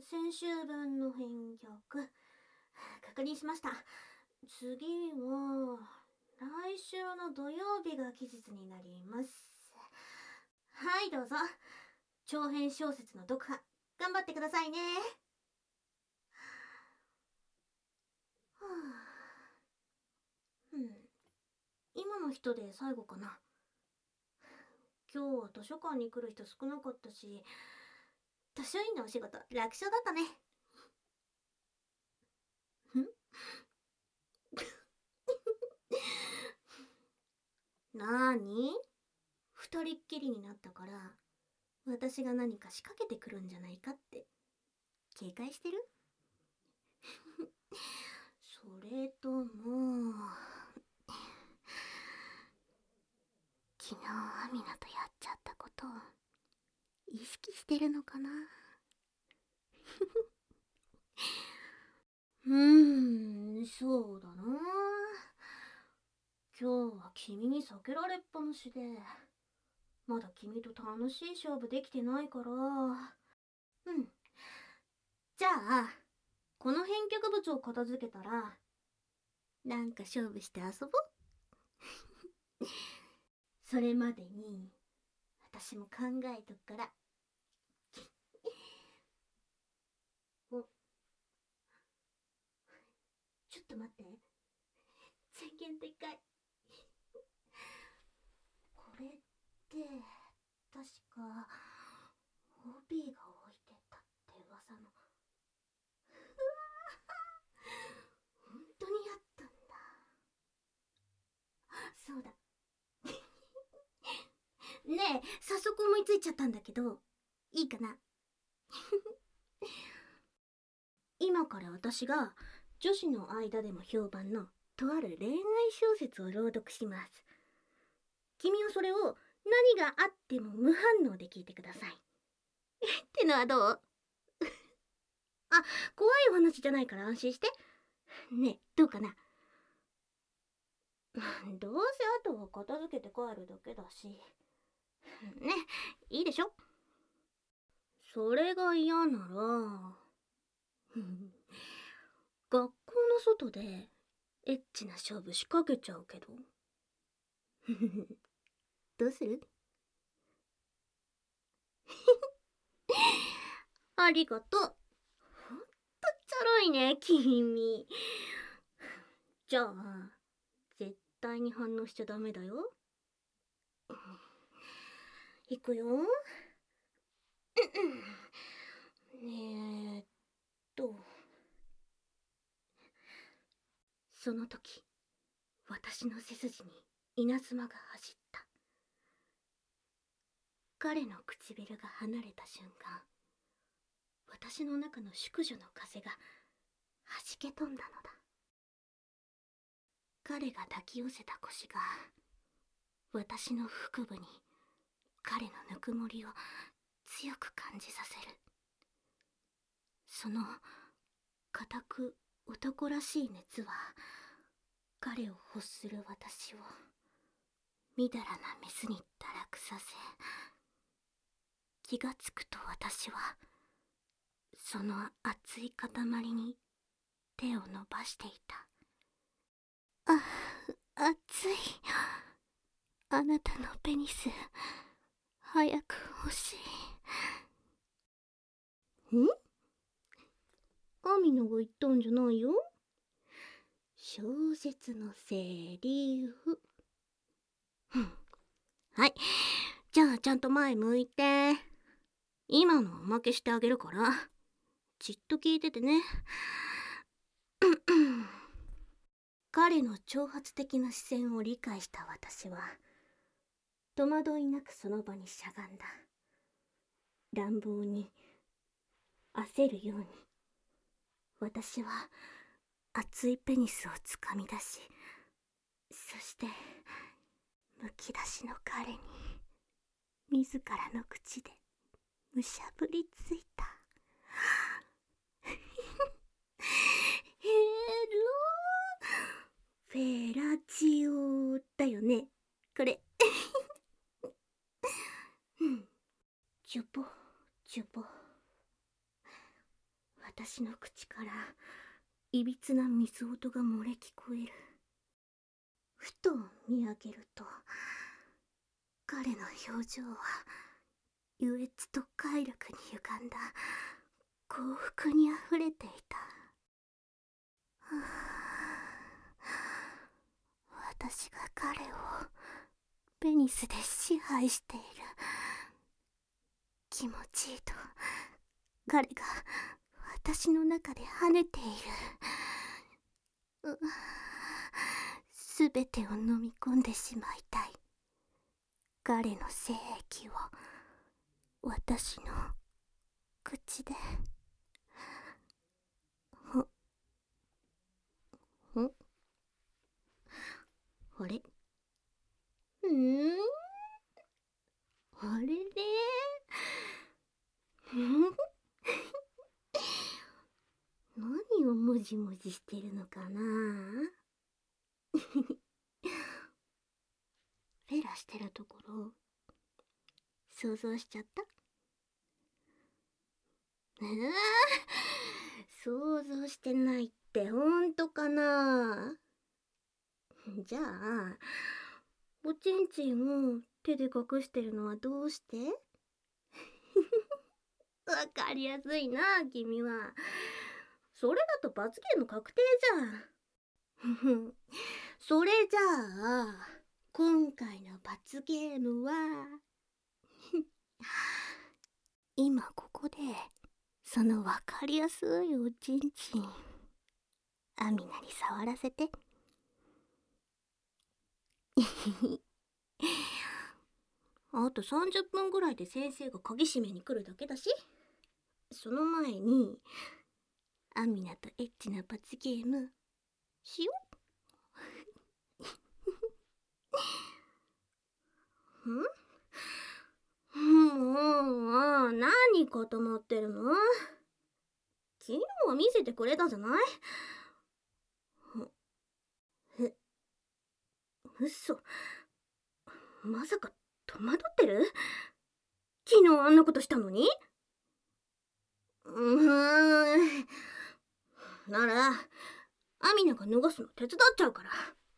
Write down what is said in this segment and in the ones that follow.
先週分の返却、確認しました。次は、来週の土曜日が期日になります。はい、どうぞ。長編小説の読破、頑張ってくださいね。はあ、今の人で最後かな。今日は図書館に来る人少なかったし、図書院のお仕事楽勝だったね。なーに？二人っきりになったから私が何か仕掛けてくるんじゃないかって警戒してる？それとも昨日アミナとやっちゃったことを意識してるのかな？そうだな。今日は君に避けられっぱなしで、まだ君と楽しい勝負できてないから。じゃあ、この編曲部長片付けたら、なんか勝負して遊ぼう。それまでに、私も考えとくから。お、ちょっと待って。宣言でかい。これって、確か、OB が置いてたって噂の。本当にあったんだ。そうだ。ねえ、早速思いついちゃったんだけど、いいかな？今から私が女子の間でも評判のとある恋愛小説を朗読します。君はそれを何があっても無反応で聞いてください。ってのはどう？あ、怖いお話じゃないから安心して。ねえ、どうかな？どうせあとは片付けて帰るだけだし。ね、いいでしょ？それが嫌なら、学校の外でエッチな勝負仕掛けちゃうけど。どうする？ありがとう。ほんとちょろいね、君。じゃあ、絶対に反応しちゃダメだよ。いくよ。えーっと。その時、私の背筋に稲妻が走った。彼の唇が離れた瞬間、私の中の淑女の風が弾け飛んだのだ。彼が抱き寄せた腰が私の腹部に彼のぬくもりを強く感じさせる。その固く男らしい熱は彼を欲する私をみだらなメスに堕落させ、気がつくと私はその熱い塊に手を伸ばしていた。熱い。あなたのペニス早く欲しい。アミナが言ったんじゃないよ。小説のセリフ。はい。じゃあちゃんと前向いて。今のおまけしてあげるから、じっと聞いててね。彼の挑発的な視線を理解した私は、戸惑いなくその場にしゃがんだ。乱暴に、焦るように、私は熱いペニスをつかみ出し、そしてむき出しの彼に自らの口でむしゃぶりついた。ヘロフェラチオだよね、これ。チュポチュポ。 私の口からいびつな水音が漏れ聞こえる。ふと見上げると、彼の表情は優越と快楽に歪んだ幸福にあふれていた。私が彼をペニスで支配している。気持ちいいと彼が私の中で跳ねている。すべてを飲み込んでしまいたい。彼の精液を私の口で。あれ、あれれ何をもじもじしてるのかな。フェラしてるところ想像しちゃった？想像してないってほんとかな。じゃあおちんちんを手で隠してるのはどうして？わかりやすいな、君は。それだと罰ゲーム確定じゃん。それじゃあ今回の罰ゲームは今ここでそのわかりやすいおちんちんアミナに触らせて。あと30分ぐらいで先生が鍵閉めに来るだけだし、その前にアミナとエッチな罰ゲームしよう。もう何固まってるの？昨日は見せてくれたじゃない。嘘。まさか戸惑ってる？昨日あんなことしたのに？ならアミナが脱がすの手伝っちゃうから。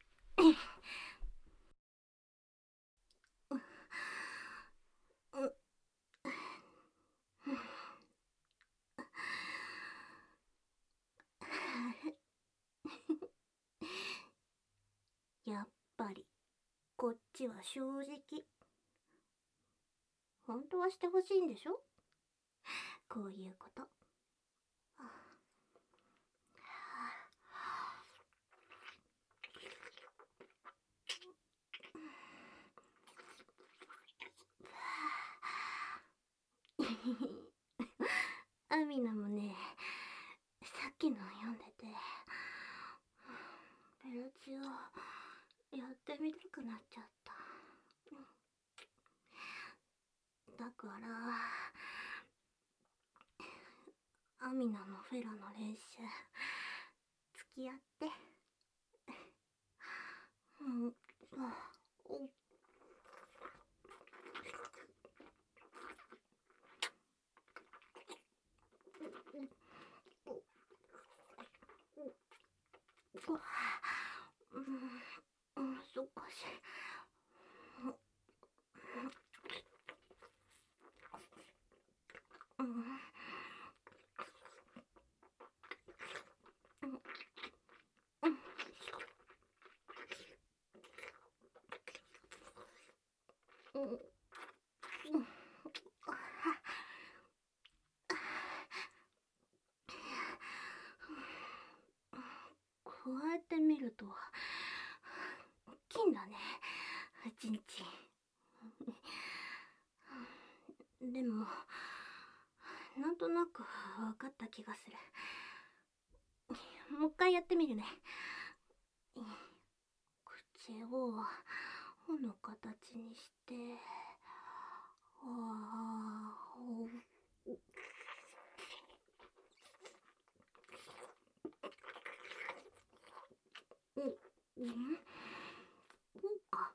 やっぱりこっちは正直。本当はしてほしいんでしょ？こういうこと。アミナもね、さっきの読んでてペルチをやってみたくなっちゃった。だからアミナのフェラの練習付き合って。そっかし。こうやって見ると大きいんだね、ちんちん。でもなんとなく分かった気がする。もう一回やってみるね。口を「ほ」の形にして、こうか。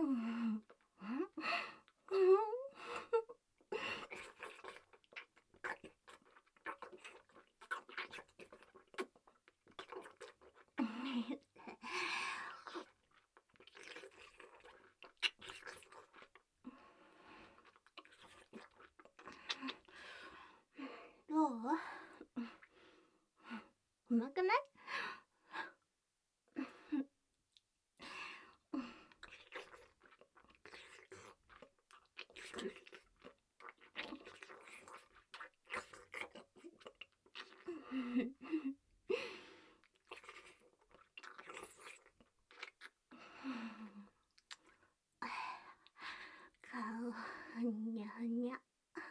どう？うまくない？顔にゃにゃ。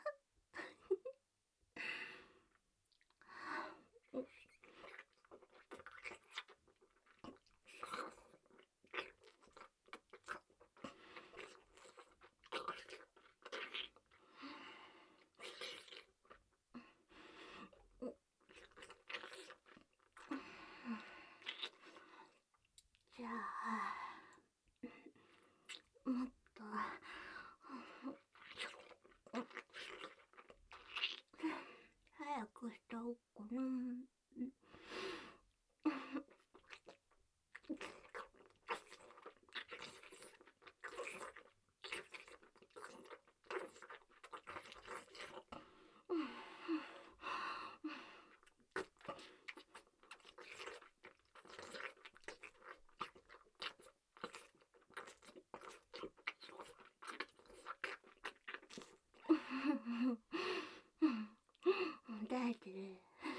じゃあもっと早くしたおっかな。だいてる。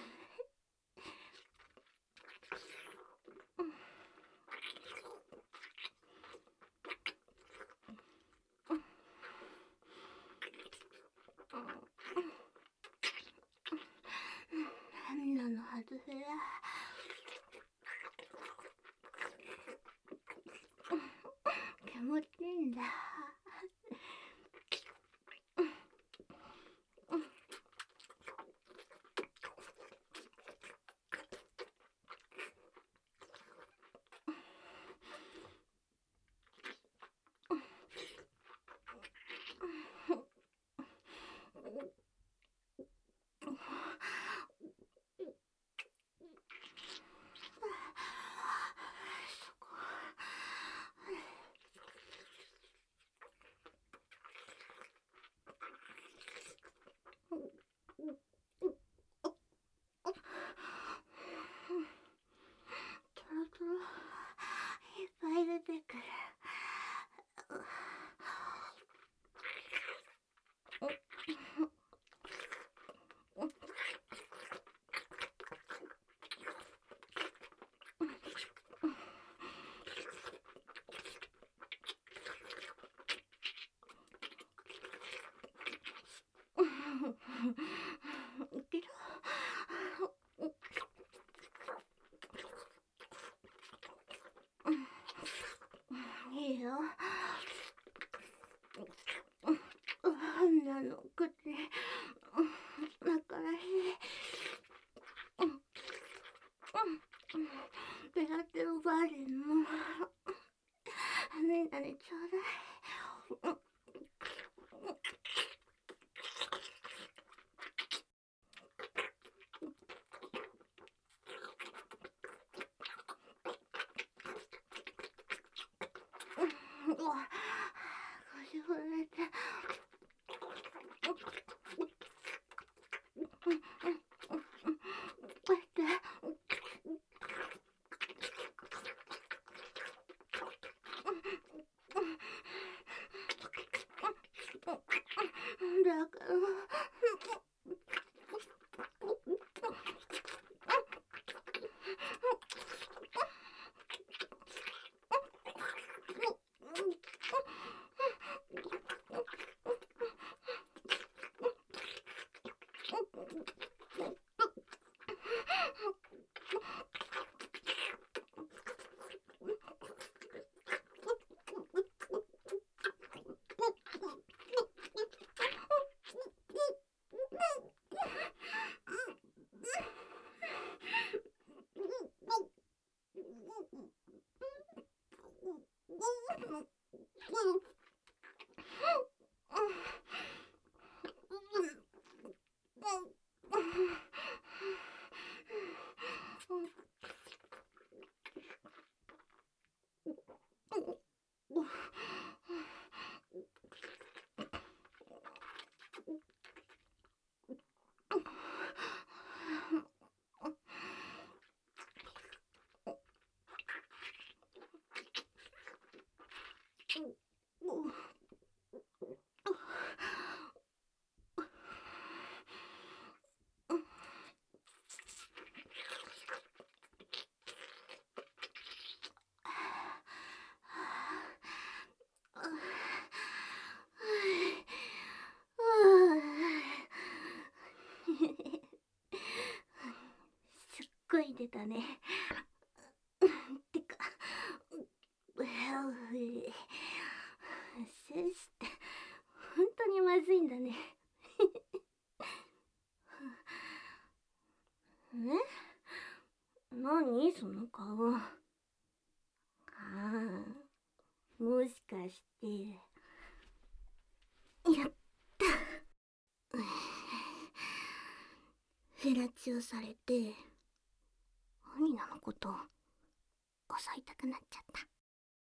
なんなの外せや。気持ちいいんだ。トロトロいっぱい出てくる。けどいいよ。あんなの口だからいい。ペラテオバーレンもみんなにちょうだい。腰震えて。待って。だから。 すっごい出たね。てか、センスって本当にまずいんだね。何その顔。ああ、もしかして。やった。フェラチオされてアニナのこと襲いたくなっちゃった。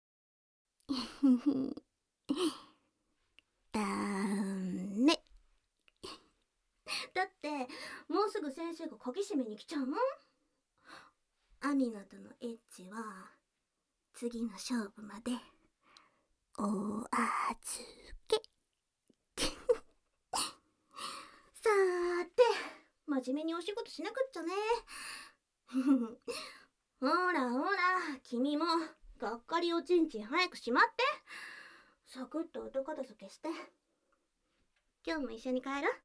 ダメ。だってもうすぐ先生が鍵閉めに来ちゃうもん。アニナとのエッチは次の勝負までお預け。さーて、真面目にお仕事しなくっちゃね。ほらほら、君もがっかりおちんちん早くしまって。サクッと後片付けして。今日も一緒に帰る？